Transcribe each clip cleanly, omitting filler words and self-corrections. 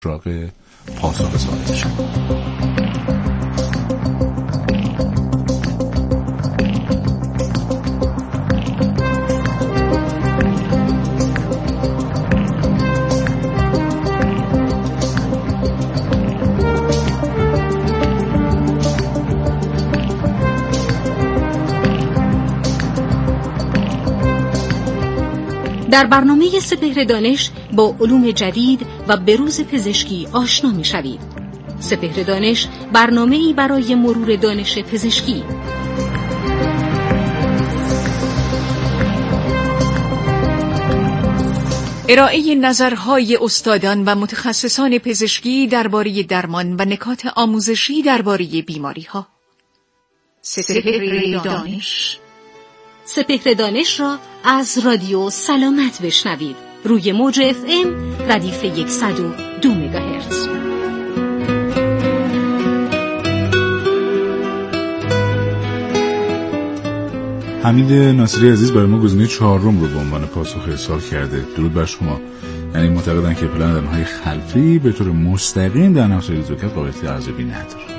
سراغ پاسخ سوال شما. در برنامه سپهر دانش با علوم جدید و بروز پزشکی آشنا می‌شوید. سپهر دانش برنامه‌ای برای مرور دانش پزشکی. ارائه نظرهای استادان و متخصصان پزشکی درباره درمان و نکات آموزشی درباره بیماری‌ها. سپهر دانش. سپهر دانش را از رادیو سلامت بشنوید روی موج FM ردیف 102 مگاهرتز. حمید ناصری عزیز برای ما گزینه 4 رو به عنوان پاسخ ارسال کرده. درود بر شما. یعنی معتقدن که پلن دندانهای خلفی به طور مستقیم در نفس زوکت قابلیت ارزیابی نداره.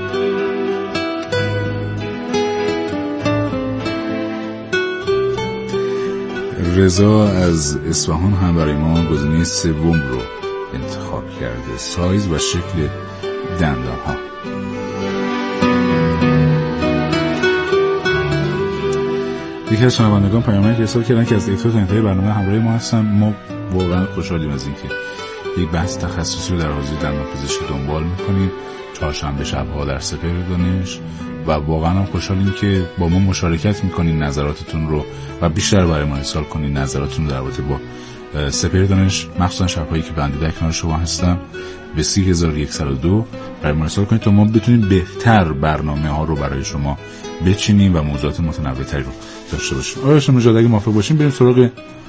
رضا از اصفهان هم برای ما گزینه 3 رو انتخاب کرده. سایز و شکل دندان ها. یکی از شنوندگان پیامک ارسال کردن که از ابتدا تا انتهای برنامه همراه ما هستن. ما واقعا خوشحالیم از اینکه یک بحث تخصصی رو در حوزه دندان پزشکی دنبال میکنیم چهارشنبه شب‌ها در سپهر دانش و واقعا هم خوشحالیم که با ما مشارکت میکنین نظراتتون رو و بیشتر برای ما ارسال کنین نظراتتون در رابطه با سپهر دانش، مخصوصا شب‌هایی که بنده در کنار شما هستم به 30102 برای ما ارسال کنید تا ما بتونیم بهتر برنامه ها رو برای شما بچینیم و موضوعات متنوع‌تری رو داشته باشیم. آقای هاشمی نژاد اگه موافق باشیم بریم سراغ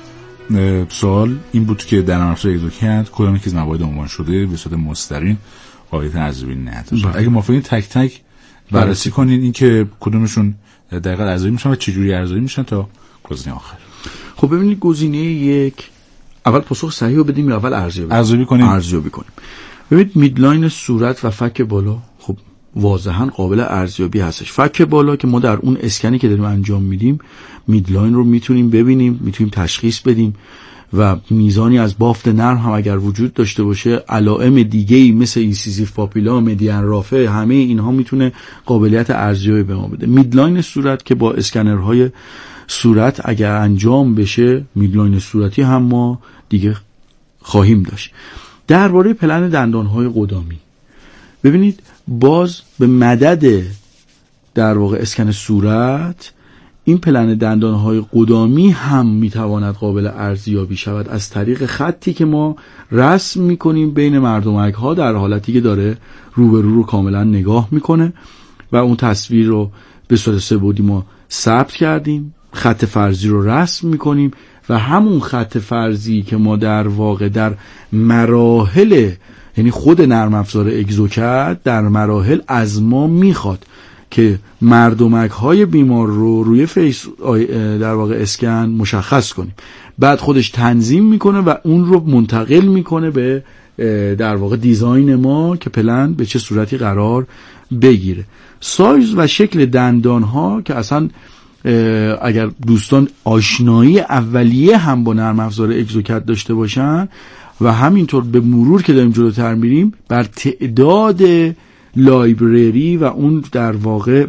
سوال. این بود که در نرم افزار اگزوکت کدام یکی از موارد عنوان شده به صورت مستقیم قابلیت ارزیابی نداره. اگه موافقین تک تک بررسی کنین این که کدومشون دقیقاً ارزیابی میشن و چجوری ارزیابی میشن تا گزینه آخر. خب ببینید گزینه 1 اول پاسخ صحیح رو بدیم یا اول ارزیابی کنیم. ببینید میدلاین صورت و فک بالا خب واضحاً قابل ارزیابی هستش. فک بالا که ما در اون اسکنی که داریم انجام میدیم میدلاین رو میتونیم ببینیم، میتونیم تشخیص بدیم و میزانی از بافت نرم هم اگر وجود داشته باشه علائم دیگه‌ای مثل اینسیزیو پاپیلا، مدیان رافع، همه اینها میتونه قابلیت ارزیابی به ما بده. میدلاین صورت که با اسکنرهای صورت اگر انجام بشه میدلاین صورتی هم ما دیگه خواهیم داشت. درباره پلن دندانهای قدامی ببینید باز به مدد در واقع اسکن صورت این پلن دندانهای قدامی هم میتواند قابل ارزیابی شود از طریق خطی که ما رسم میکنیم بین مردمک ها در حالتی که داره روبرو رو کاملا نگاه میکنه و اون تصویر رو به صورت 3 بعدی ما ثبت کردیم، خط فرضی رو رسم میکنیم و همون خط فرضی که ما در واقع در مراحل یعنی خود نرم افزار اگزوکت در مراحل از ما میخواد که مردمک های بیمار رو روی فیس در واقع اسکن مشخص کنیم، بعد خودش تنظیم میکنه و اون رو منتقل میکنه به در واقع دیزاین ما که پلن به چه صورتی قرار بگیره. سایز و شکل دندان ها که اصلا اگر دوستان آشنایی اولیه هم با نرم افزار اگزوکت داشته باشن و همینطور به مرور که داریم جلوتر میریم بر تعداد لایبرری و اون در واقع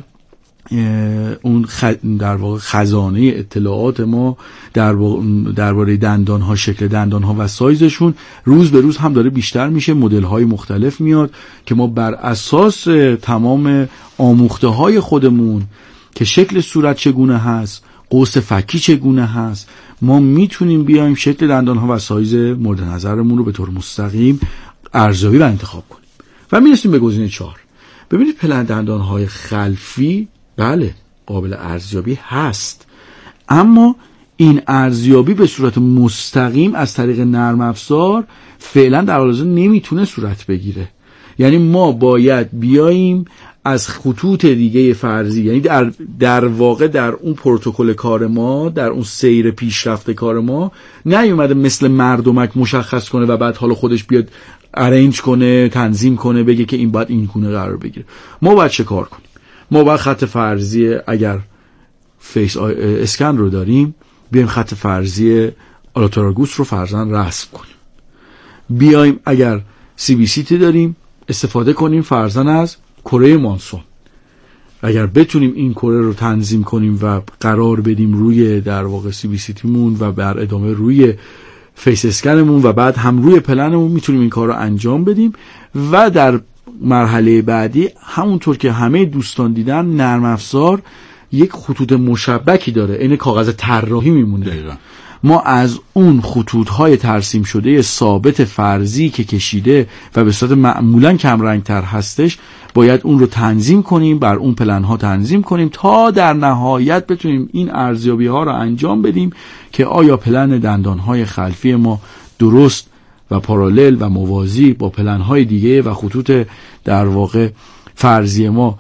خزانه اطلاعات ما درباره دندان ها، شکل دندان ها و سایزشون روز به روز هم داره بیشتر میشه. مدل های مختلف میاد که ما بر اساس تمام آموخته های خودمون که شکل صورت چگونه هست، قوس فکی چگونه هست، ما میتونیم بیایم شکل دندان ها و سایز مورد نظرمون رو به طور مستقیم ارزیابی و انتخاب کنیم و میرسیم به گزینه 4. ببینید پلن دندان های خلفی بله قابل ارزیابی هست، اما این ارزیابی به صورت مستقیم از طریق نرم افزار فعلا در حال حاضر نمیتونه صورت بگیره. یعنی ما باید بیاییم از خطوط دیگه فرضی، یعنی در واقع در اون پروتکل کار ما، در اون سیر پیشرفت کار ما نیومده مثل مردمک مشخص کنه و بعد حالا خودش بیاد ارنج کنه، تنظیم کنه، بگه که این باید این گونه قرار بگیره. ما باید چه کار کنیم؟ ما باید خط فرضی، اگر فیس اسکن رو داریم، بیایم خط فرضی آلاتراگوس رو فرضاً رسم کنیم. بیایم اگر CBCT داریم استفاده کنیم فرضاً از کره مانسون. اگر بتونیم این کره رو تنظیم کنیم و قرار بدیم روی در واقع CBCT مون و بر ادامه روی فیس اسکنمون و بعد هم روی پلنمون، میتونیم این کار رو انجام بدیم. و در مرحله بعدی همونطور که همه دوستان دیدن، نرم افزار یک خطوط مشبکی داره، این کاغذ طراحی میمونه. دقیقاً. ما از اون خطوط‌های ترسیم شده ثابت فرضی که کشیده و به صورت معمولاً کم رنگ‌تر هستش، باید اون رو تنظیم کنیم، بر اون پلن‌ها تنظیم کنیم تا در نهایت بتونیم این ارزیابی‌ها رو انجام بدیم که آیا پلن دندان‌های خلفی ما درست و پارالل و موازی با پلن‌های دیگه و خطوط در واقع فرضی ما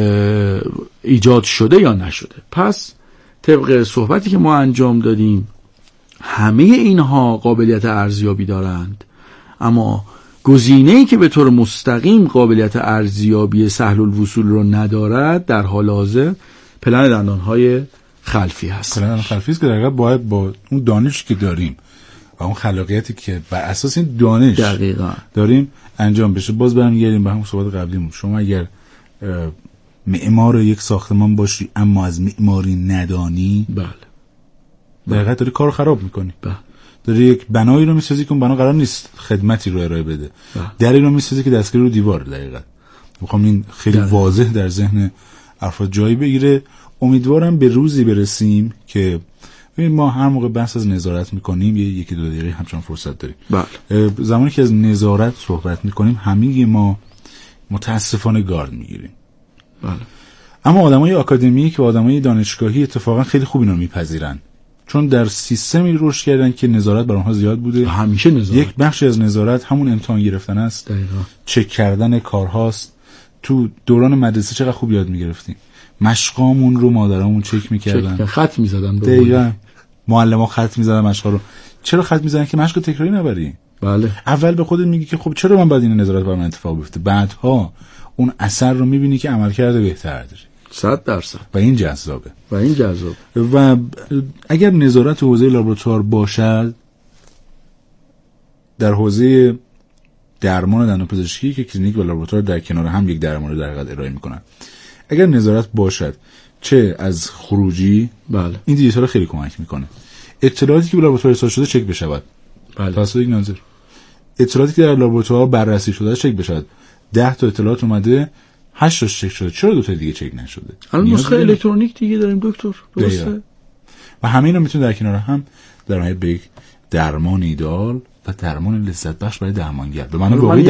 ایجاد شده یا نشده. پس طبق صحبتی که ما انجام دادیم، همه اینها قابلیت ارزیابی دارند، اما گزینه‌ای که به طور مستقیم قابلیت ارزیابی سهل الوصول رو ندارد در حال حاضر پلن دندان‌های خلفی هست. پلن خلفی است که دقیقاً باید با اون دانشی که داریم و اون خلاقیتی که بر اساس این دانش دقیقاً داریم انجام بشه. باز برمیگردیم به همون صحبت قبلیمون. شما اگر معمار یک ساختمان باشی اما از معماری ندانی، بله، دقیقاً داری کارو خراب می‌کنی. بله. داری یک بنایی رو می‌سازی که اون بنا قرار نیست خدمتی رو ارائه بده. دری رو می‌سازی که دستگیری رو دیوار. دقیقاً می‌خوام این خیلی واضح در ذهن افراد جایی بگیره. امیدوارم به روزی برسیم که ما هر موقع بحث از نظارت می‌کنیم یکی دو دقیقه همچنان فرصت داریم. بله. زمانی که از نظارت صحبت می‌کنیم همه ما متأسفانه گارد می‌گیریم. بله. اما آدمای آکادمیک و آدمای دانشگاهی اتفاقا خیلی خوب اینو میپذیرن، چون در سیستمی رشد کردن که نظارت بر اونها زیاد بوده. همیشه نظارت. یک بخشی از نظارت همون امتحان گرفتن است. دقیقاً. چک کردن کارهاست. تو دوران مدرسه چقدر خوب یاد میگرفتیم. مشقامون رو مادرامون چک میکردن. خط میزدن. دقیقاً. معلم‌ها خط میزدن مشقا رو. چرا خط میزدن؟ که مشق تکراری نبری. بله. اول به خودت میگی که خب چرا من باید این نظارت بر من اتفاق بیفته؟ بعدها اون اثر رو میبینی که عملکرد بهتر داری. 100%. و این جذابه. و اگر نظارت حوزه لابراتوار باشد، در حوزه درمان دندانپزشکی که کلینیک و لابراتوار در کنار هم یک درمان در حقیقت ارائه میکنن، اگر نظارت باشد چه از خروجی، بله، این دیجیتال خیلی کمک میکنه. اطلاعاتی که به لابراتوار ارسال شده چک بشود. بله. توسط یک ناظر. اطلاعاتی که در لابراتوار بررسی شده چک بشود. 10 تا اطلاعات اومده، 8 تاش چک شده، چرا 2 تا دیگه چک نشده؟ الان نسخه الکترونیک دیگه داریم دکتر، درسته؟ و همه اینا میتونه در کنار هم در نهایت به یک درمان ایدئال و درمان لذت بخش برای درمانگر به معنی واقعی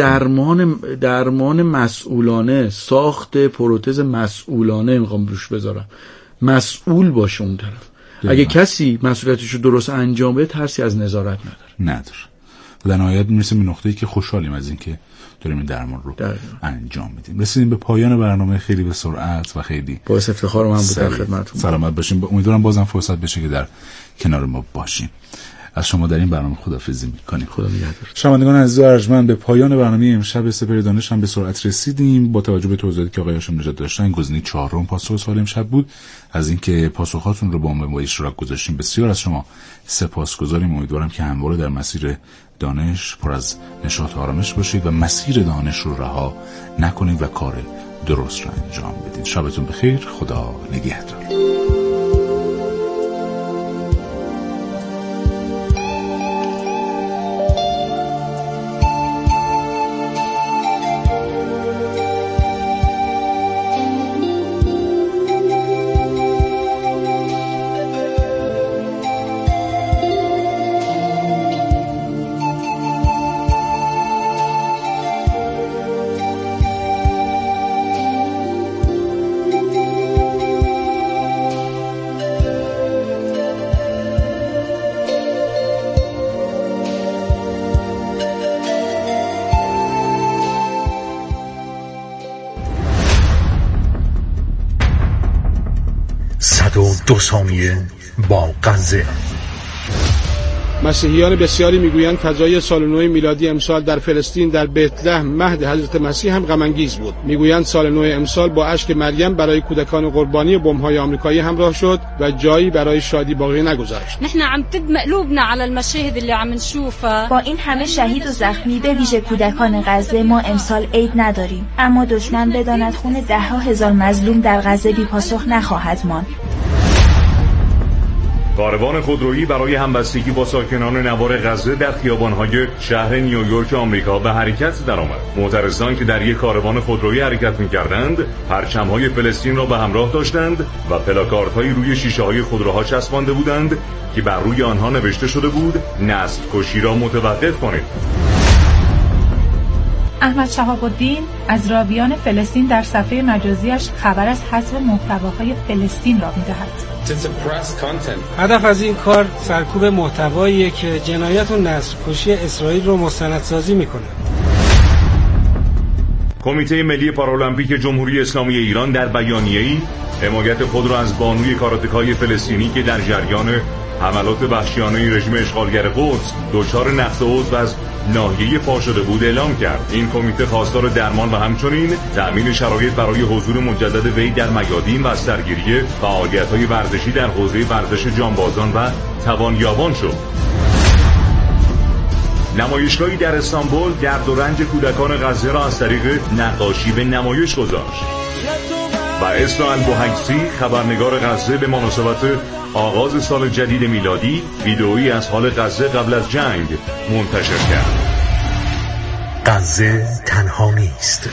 درمان مسئولانه، ساخت پروتز مسئولانه میخوام روش بذارم. مسئول باشه اون طرف. اگه کسی مسئولیتشو درست انجام بده، ترسی از نظارت نداره. و در نهایت میرسیم به نقطه‌ای که خوشحالیم از اینکه داریم این درمان رو انجام میدیم. رسیدیم به پایان برنامه، خیلی به سرعت و خیلی باعث افتخار من بود در خدمتتون. سلامت باشیم. امیدوارم بازم فرصت بشه که در کنار ما باشیم. از شما در این برنامه خداحافظی می‌کنیم. خدا نگهدار. شنوندگان عزیز و ارجمند، به پایان برنامه امشب سپهر دانش هم به سرعت رسیدیم. با توجه به توضیحاتی که آقای هاشم نژاد داشتن، گزینه 4 پاسخ سوال امشب بود. از اینکه پاسخاتون رو با ما اشتراک گذاشتیم بسیار از شما سپاسگزاریم. امیدوارم که همواره در مسیر دانش پر از نشاط و آرامش باشید و مسیر دانش رو رها نکنید و کار درست رو انجام بدید. شبتون بخیر. خدا نگهدار. دو ثانیه با غزه. مسیحیان بسیاری میگویند فضای سال نو میلادی امسال در فلسطین در بیت لحم مهد حضرت مسیح هم غم انگیز بود. میگویند سال نو امسال با اشک مریم برای کودکان قربانی بمب‌های آمریکایی همراه شد و جایی برای شادی باقی نگذاشت. نحن عم تدمع قلوبنا على المشاهد اللي عم نشوفها. با این همه شهید و زخمی به ویژه کودکان غزه ما امسال عید نداریم، اما دشمن بداند خون ده‌ها هزار مظلوم در غزه بی پاسخ نخواهد ماند. کاروان خودرویی برای همبستگی با ساکنان نوار غزه در خیابان‌های شهر نیویورک آمریکا به حرکت درآمد. معترضان که در یک کاروان خودرویی حرکت می‌کردند، پرچم‌های فلسطین را به همراه داشتند و پلاکاردهایی روی شیشه‌های خودروها چسبانده بودند که بر روی آنها نوشته شده بود نسل کشی را متوقف کنید. احمد شهاب الدین از راویان فلسطین در صفحه مجازیش خبر از حذف محتواهای فلسطین را می‌دهد. هدف از این کار سرکوب محتواییه که جنایت و نسل‌کشی اسرائیل رو مستندسازی می‌کنه. کمیته ملی پارالمپیک جمهوری اسلامی ایران در بیانیه‌ای حمایت خود را از بانوی کاراتکای فلسطینی که در جریان حملات وحشیانه رژیم اشغالگر قدس دچار نقص عضو از ناحیه پا شده بود اعلام کرد. این کمیته خواستار درمان و همچنین تأمین شرایط برای حضور مجدد وی در میادین و از سرگیری فعالیت‌های ورزشی در حوزه ورزش جانبازان و توانیابان شد. نمایشگاهی در استانبول درد و رنج کودکان غزه را از طریق نقاشی به نمایش گذاشت. و اسرائیل بوهکسی خبرنگار غزه به مناسبت آغاز سال جدید میلادی ویدئویی از حال غزه قبل از جنگ منتشر کرد. غزه تنها نیست.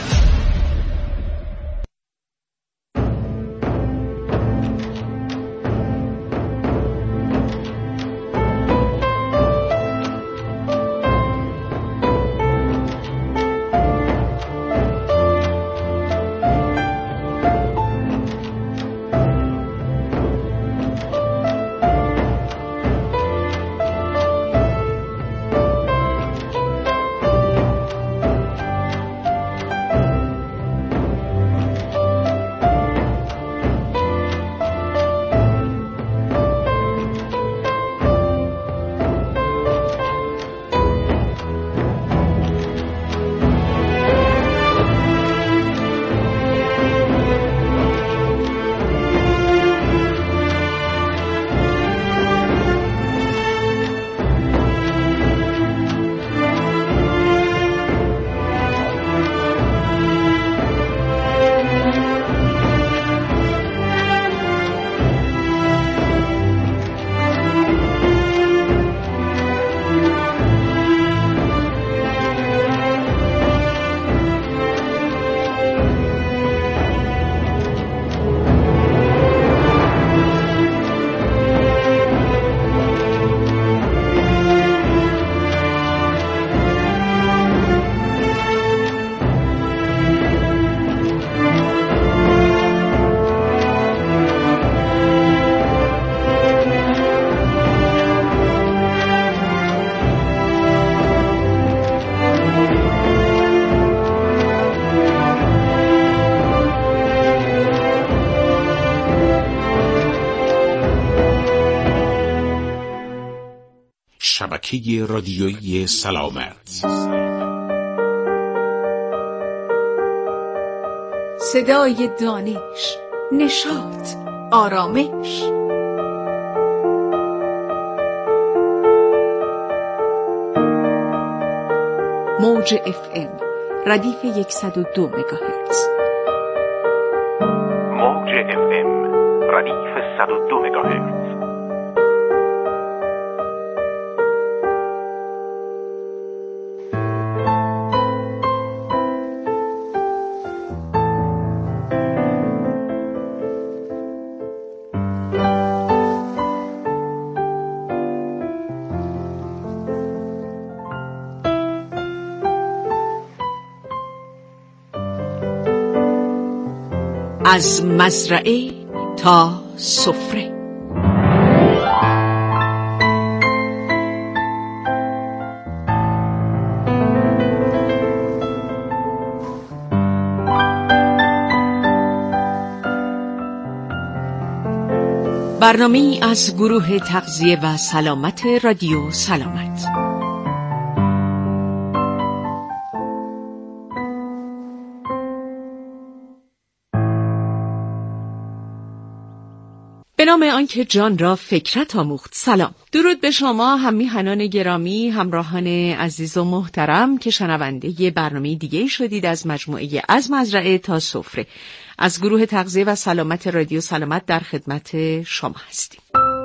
شبکه رادیویی سلامت، صدای دانش، نشاط، آرامش. موج FM ردیف 102 مگاهرتز. موج FM ردیف 102 مگاهرتز. از مزرعه تا سفره. برنامه‌ای از گروه تغذیه و سلامت رادیو سلامت. به نام آنکه جان را فکرت آموخت. سلام، درود به شما هم میهنان گرامی، همراهان عزیز و محترم که شنونده برنامه دیگه شدید از مجموعه از مزرعه تا سفره از گروه تغذیه و سلامت رادیو سلامت در خدمت شما هستیم.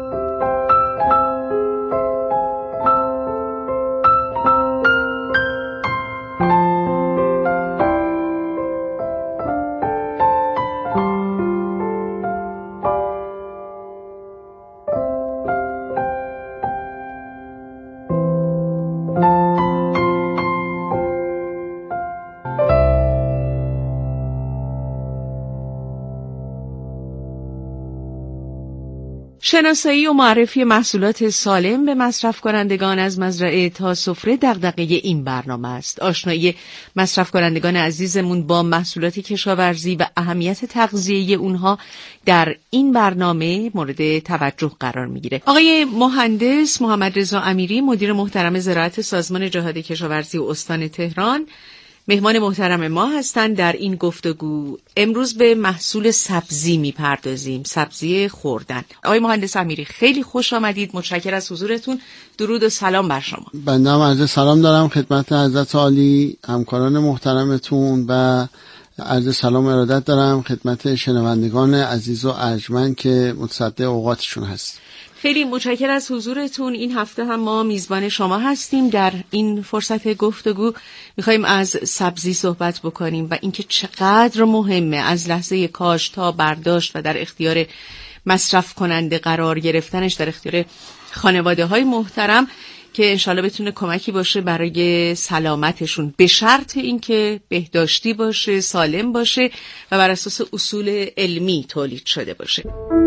شناسایی و معرفی محصولات سالم به مصرف کنندگان از مزرعه تا سفره دغدغه این برنامه است. آشنایی مصرف کنندگان عزیزمون با محصولات کشاورزی و اهمیت تغذیه اونها در این برنامه مورد توجه قرار میگیره. آقای مهندس محمد رضا امیری، مدیر محترم زراعت سازمان جهاد کشاورزی و استان تهران، مهمان محترم ما هستند در این گفتگو. امروز به محصول سبزی میپردازیم، سبزی خوردن. آقای مهندس امیری خیلی خوش آمدید، متشکرم از حضورتون. درود و سلام بر شما. بنده هم عرض سلام دارم خدمت حضرت عالی، همکاران محترمتون، و عرض سلام و ارادت دارم خدمت شنوندگان عزیز و ارجمند که متصدی اوقاتشون هست. خیلی متشکرم از حضورتون. این هفته هم ما میزبان شما هستیم. در این فرصت گفتگو میخوایم از سبزی صحبت بکنیم و اینکه چقدر مهمه از لحظه کاشت تا برداشت و در اختیار مصرف کننده قرار گرفتنش، در اختیار خانواده های محترم، که انشالله بتونه کمکی باشه برای سلامتشون، به شرط اینکه بهداشتی باشه، سالم باشه و بر اساس اصول علمی تولید شده باشه.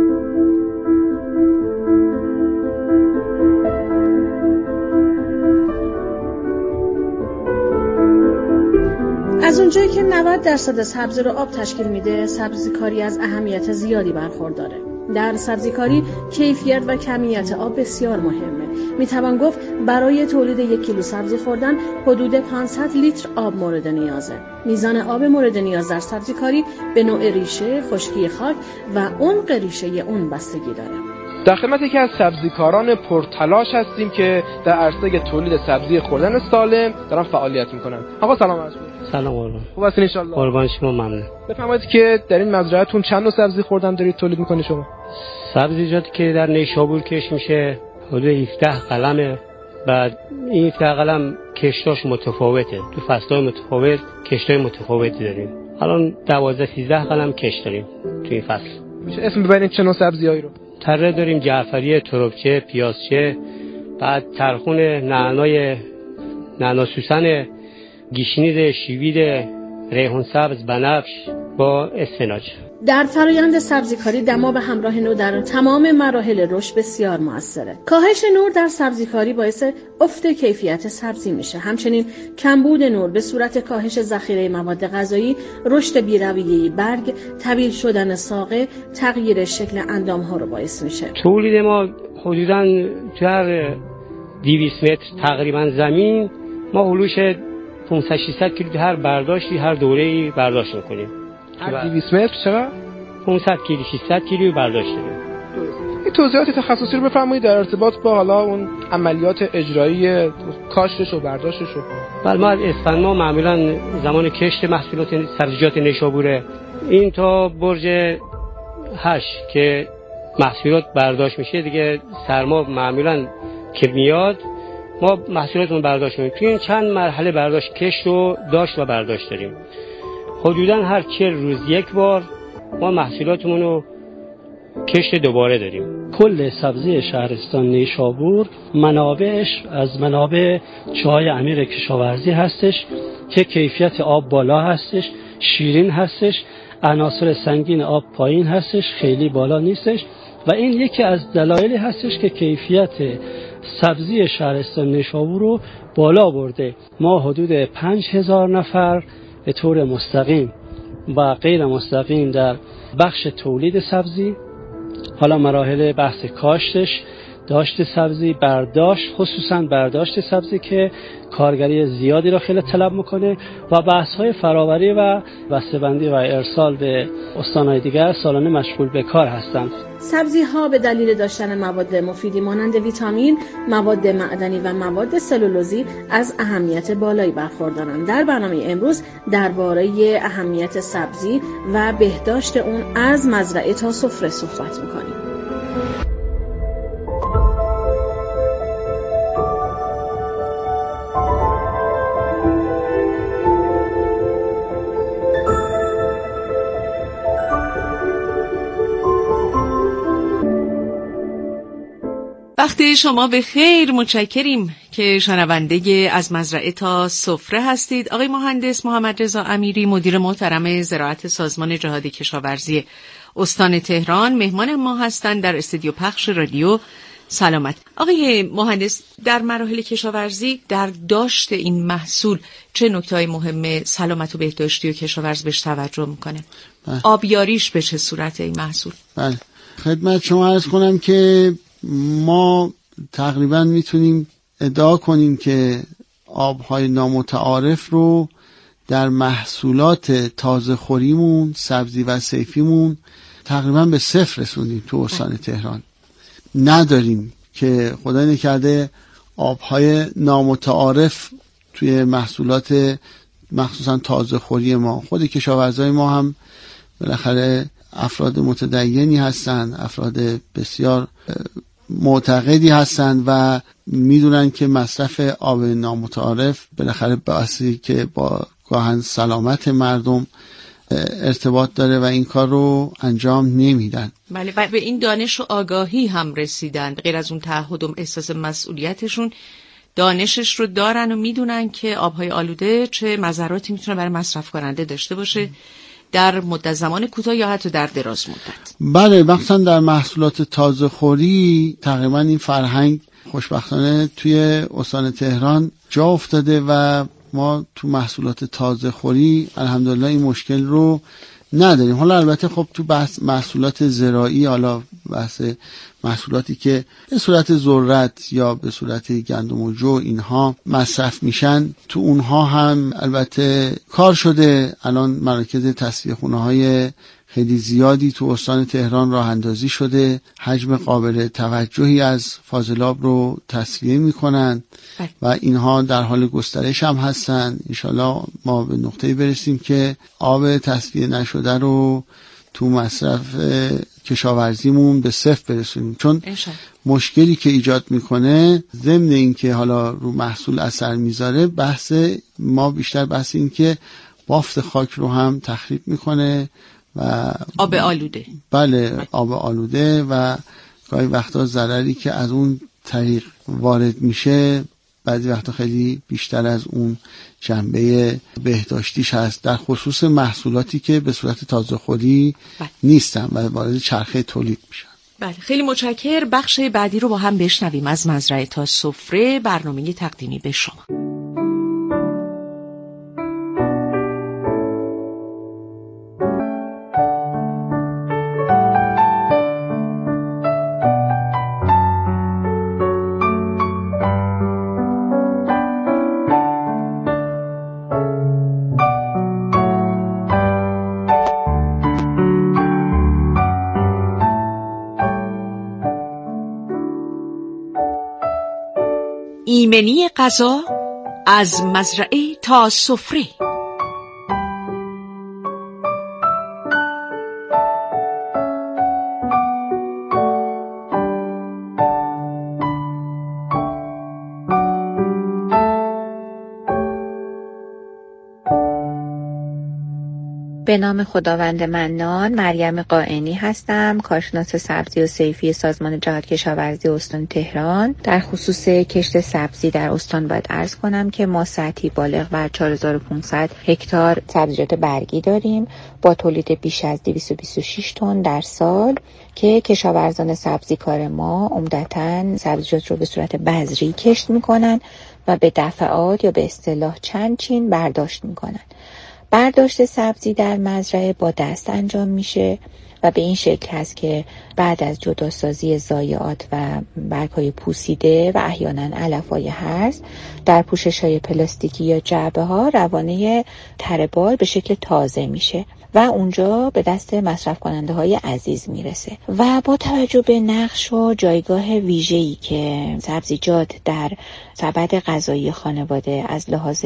از اونجایی که 90% سبزی رو آب تشکیل میده، سبزیکاری از اهمیت زیادی برخورداره. در سبزیکاری کیفیت و کمیت آب بسیار مهمه. میتوان گفت برای تولید 1 کیلو سبزی خوردن حدود 500 لیتر آب مورد نیازه. میزان آب مورد نیاز در سبزیکاری به نوع ریشه، خشکی خاک و عمق ریشه اون بستگی داره. در خدمت یکی از سبزیکاران پرتلاش هستیم که در عرصه تولید سبزی خوردن سالم دارن فعالیت میکنن. آقا سلام علیکم. سلام قربان. خوب هستین ان شاء الله؟ قربان شما، ممنون. بفرمایید که در این مزرعه‌تون چند نوع سبزی خوردن دارید تولید میکنید شما؟ سبزیجاتی که در نیشابور کشت میشه حدود 17 قلمه. بعد این 17 قلم کشتاش متفاوته، تو فصل‌های متفاوت کشتای متفاوتی داریم. الان 12-13 قلم کشت داریم تو این فصل. میشه اسم ببرید چه نوع سبزیایی رو؟ تره داریم، جعفری، تربچه، پیازچه، بعد ترخون، نعنا سوسن، گیشنیز، شیوید، ریحان سبز، بنفش با اسفناج. در فرایند سبزیکاری دما به همراه نور در تمام مراحل رشد بسیار موثره. کاهش نور در سبزیکاری باعث افت کیفیت سبزی میشه. همچنین کمبود نور به صورت کاهش ذخیره مواد غذایی، رشد بی‌رویه برگ، طویل شدن ساقه، تغییر شکل اندام‌ها رو باعث میشه. تولید ما حدوداً در 200 متر تقریبا زمین ما هلوش 500-600 کیلو هر برداشتی، هر دوره‌ای برداشت می‌کنیم. هر 200 متر چقدر؟ 500 کیلو 600 کیلو برداشت داریم. این توضیحات تخصصی رو بفرمایید در ارتباط با حالا اون عملیات اجرایی کاشتش و برداشتش رو. بله، ما از اسفند ما معمولا زمان کشت محصولات سبزیجات نیشابوره این تا برج 8 که محصولات برداشت میشه دیگه، سرما معمولا که میاد ما محصولاتمون برداشت میکنیم. توی این چند مرحله برداشت، کشت و داشت و برداشت داریم. حدوداً هر 40 روز یک بار ما محصولاتمون رو کشت دوباره داریم. کل سبزی شهرستان نیشابور منابعش از منابع چای امیر کشاورزی هستش که کیفیت آب بالا هستش، شیرین هستش، عناصر سنگین آب پایین هستش، خیلی بالا نیستش و این یکی از دلایلی هستش که کیفیت سبزی شهرستان نیشابور رو بالا برده. ما حدود 5000 نفر به طور مستقیم و غیر مستقیم در بخش تولید سبزی حالا مراحل بحث کاشتش، داشت سبزی، برداشت، خصوصا برداشت سبزی که کارگری زیادی را خیلی طلب میکنه و بحث‌های فراوری و بسته‌بندی و ارسال به استان‌های دیگر سالانه مشغول به کار هستند. سبزی‌ها به دلیل داشتن مواد مفیدی مانند ویتامین، مواد معدنی و مواد سلولوزی از اهمیت بالایی برخوردارند. در برنامه امروز درباره اهمیت سبزی و بهداشت اون از مزرعه تا سفره صحبت می‌کنیم. وقتی شما به خیر، متشکریم که شنونده از مزرعه تا سفره هستید. آقای مهندس محمد رضا امیری، مدیر محترم زراعت سازمان جهاد کشاورزی استان تهران، مهمان ما هستند در استودیو پخش رادیو سلامت. آقای مهندس، در مراحل کشاورزی در داشت این محصول چه نکته‌های مهم سلامت و بهداشتی و کشاورز بهش توجه میکنه؟ آبیاریش به چه صورت این محصول؟ بله، خدمت شما عرض کنم که ما تقریبا میتونیم ادعا کنیم که آبهای نامتعارف رو در محصولات تازه خوریمون، سبزی و صیفیمون تقریبا به صفر رسوندیم تو استان تهران. نداریم که خدا نکرده آبهای نامتعارف توی محصولات مخصوصا تازه خوری ما. خود کشاورزای ما هم بالاخره افراد متدینی هستند، افراد بسیار معتقدی هستند و میدونن که مصرف آب نامتعارف بالاخره باعثی که با گاهن سلامت مردم ارتباط داره و این کار رو انجام نمیدن. بله، و به این دانش و آگاهی هم رسیدن. غیر از اون تعهد و احساس مسئولیتشون، دانشش رو دارن و میدونن که آبهای آلوده چه مضراتی میتونه برای مصرف کننده داشته باشه در مدت زمان کوتاه یا حتی در دراز مدت. بله، مثلا در محصولات تازه خوری تقریبا این فرهنگ خوشبختانه توی استان تهران جا افتاده و ما تو محصولات تازه خوری الحمدلله این مشکل رو نداریم. حالا البته خب تو بحث محصولات زراعی، حالا بحث محصولاتی که به صورت ذرت یا به صورت گندم و جو اینها مصرف میشن، تو اونها هم البته کار شده. الان مراکز تصفیه خونه های خیلی زیادی تو استان تهران راه اندازی شده، حجم قابل توجهی از فاضلاب رو تصفیه میکنن و اینها در حال گسترش هم هستن. انشالله ما به نقطه‌ای برسیم که آب تصفیه نشده رو تو مصرف کشاورزیمون به صفر برسونیم، چون مشکلی که ایجاد میکنه ضمن این که حالا رو محصول اثر میذاره، بحث ما بیشتر بحث این که بافت خاک رو هم تخریب میکنه و آب آلوده. بله، آب آلوده و گاهی وقتا ضرری که از اون طریق وارد میشه بعضی وقتا خیلی بیشتر از اون جنبه بهداشتیش هست، در خصوص محصولاتی که به صورت تازه خوری نیستن و وارد چرخه تولید میشن. بله، خیلی متشکرم. بخش بعدی رو با هم بشنویم از مزرعه تا سفره، برنامه تقدیمی به شما. ایمنی غذا از مزرعه تا سفره. به نام خداوند منان، مریم قائنی هستم، کارشناس سبزی و صیفی سازمان جهاد کشاورزی استان تهران. در خصوص کشت سبزی در استان باید عرض کنم که ما سطحی بالغ بر 4500 هکتار سبزیجات برگی داریم با تولید بیش از 226 تن در سال که کشاورزان سبزیکار ما عمدتاً سبزیجات رو به صورت بذری کشت میکنن و به دفعات یا به اصطلاح چند چین برداشت میکنن. برداشت سبزی در مزرعه با دست انجام میشه و به این شکل هست که بعد از جداسازی ضایعات و برگ‌های پوسیده و احیانا علف‌های هرز در پوشش‌های پلاستیکی یا جعبه‌ها روانه تره بال به شکل تازه میشه و اونجا به دست مصرف کننده های عزیز میرسه. و با توجه به نقش و جایگاه ویژه‌ای که سبزیجات در سبد غذایی خانواده از لحاظ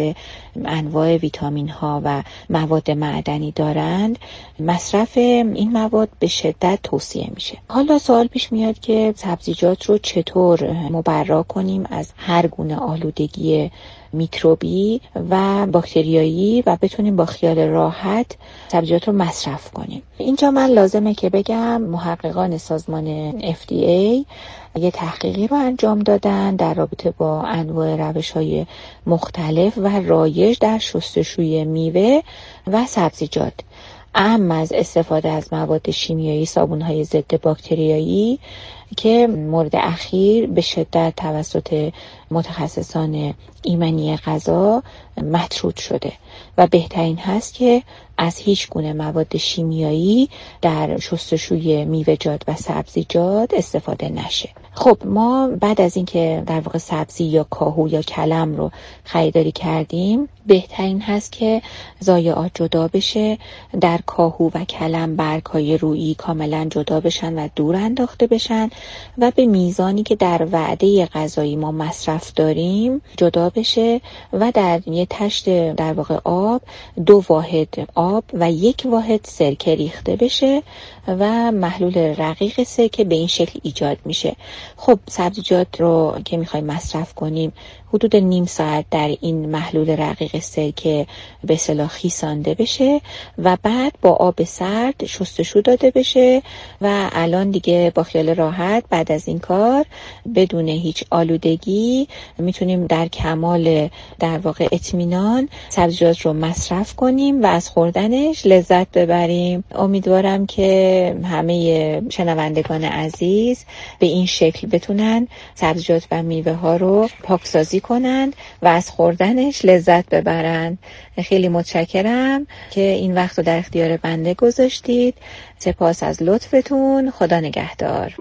انواع ویتامین ها و مواد معدنی دارند، مصرف این مواد به شدت توصیه میشه. حالا سوال پیش میاد که سبزیجات رو چطور مبرا کنیم از هر گونه آلودگی میکروبی و باکتریایی و بتونیم با خیال راحت سبزیجات رو مصرف کنیم. اینجا من لازمه که بگم محققان سازمان FDA یه تحقیقی رو انجام دادن در رابطه با انواع روش‌های مختلف و رایج در شستشوی میوه و سبزیجات. اهم از استفاده از مواد شیمیایی، صابون‌های ضد باکتریایی که مورد اخیر به شدت توسط متخصصان ایمنی غذا مطرود شده و بهترین هست که از هیچ گونه مواد شیمیایی در شستشوی میوه‌جات و سبزیجات استفاده نشه. خب ما بعد از اینکه در واقع سبزی یا کاهو یا کلم رو خریداری کردیم، بهترین هست که ضایعات جدا بشه. در کاهو و کلم برگ‌های رویی کاملا جدا بشن و دور انداخته بشن و به میزانی که در وعده غذایی ما مصرف داریم جدا بشه و در یه تشت در واقع آب 2 واحد آب و 1 واحد سرکه ریخته بشه و محلول رقیق سرکه به این شکل ایجاد میشه. خب سبزیجات رو که میخوایم مصرف کنیم حدود نیم ساعت در این محلول رقیق سرکه به اصطلاح خیسانده بشه و بعد با آب سرد شستشو داده بشه و الان دیگه با خیال راحت بعد از این کار بدون هیچ آلودگی میتونیم در کمال در واقع اطمینان سبزیجات رو مصرف کنیم و از خوردنش لذت ببریم. امیدوارم که همه شنوندگان عزیز به این شکل بتونن سبزیجات و میوه ها رو پاکسازی کنند و از خوردنش لذت ببرند. خیلی متشکرم که این وقت رو در اختیار بنده گذاشتید. سپاس از لطفتون. خدا نگهدار.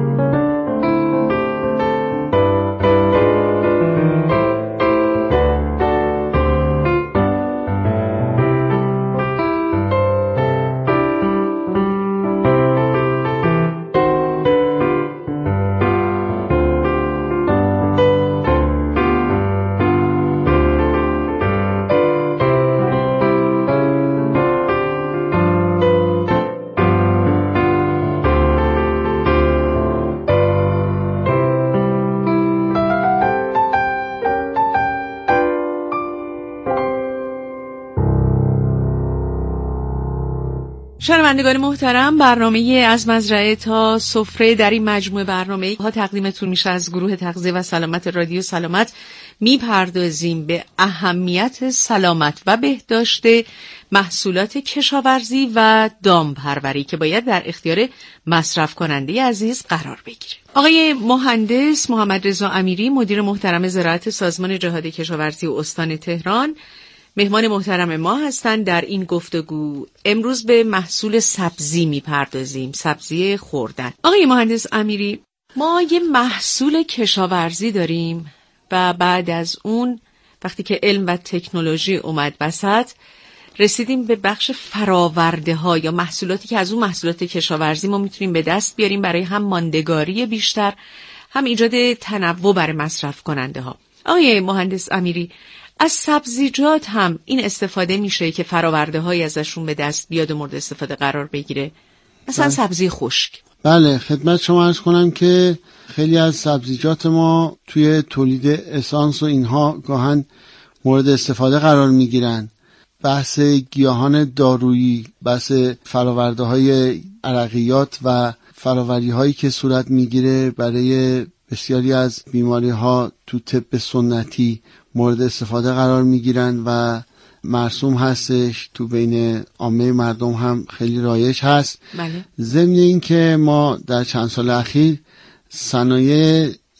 شنوندگان محترم، برنامه از مزرعه تا سفره در این مجموعه برنامه ها تقدیمتون میشه از گروه تغذیه و سلامت رادیو سلامت. میپردازیم به اهمیت سلامت و بهداشت محصولات کشاورزی و دامپروری که باید در اختیار مصرف کننده عزیز قرار بگیره. آقای مهندس محمد رضا امیری، مدیر محترم زراعت سازمان جهاد کشاورزی استان تهران، مهمان محترم ما هستند در این گفتگو. امروز به محصول سبزی میپردازیم، سبزی خوردن. آقای مهندس امیری، ما یه محصول کشاورزی داریم و بعد از اون وقتی که علم و تکنولوژی اومد وسط رسیدیم به بخش فراورده ها یا محصولاتی که از اون محصولات کشاورزی ما میتونیم به دست بیاریم برای هم ماندگاری بیشتر، هم ایجاد تنوع برای مصرف کننده ها. آقای مهندس امیری، از سبزیجات هم این استفاده میشه که فراورده های ازشون به دست بیاد و مورد استفاده قرار بگیره، مثلا سبزی خشک؟ بله، خدمت شما عرض کنم که خیلی از سبزیجات ما توی تولید اسانس و اینها گاهن مورد استفاده قرار میگیرن. بحث گیاهان دارویی، بحث فراورده های عرقیات و فراوری هایی که صورت میگیره برای بسیاری از بیماری ها تو طب سنتی مورد استفاده قرار میگیرن و مرسوم هستش، تو بین عامه مردم هم خیلی رایج هست. بله. ضمن این که ما در چند سال اخیر صنایع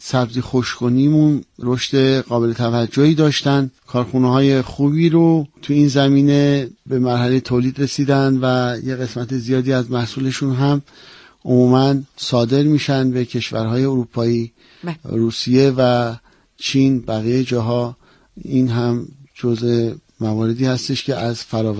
سبزی خشک‌کنیمون رشد قابل توجهی داشتن، کارخونه‌های خوبی رو تو این زمینه به مرحله تولید رسیدن و یه قسمت زیادی از محصولشون هم عموماً صادر میشن به کشورهای اروپایی، روسیه و چین، بقیه جاها. این هم جزء مواردی هستش که از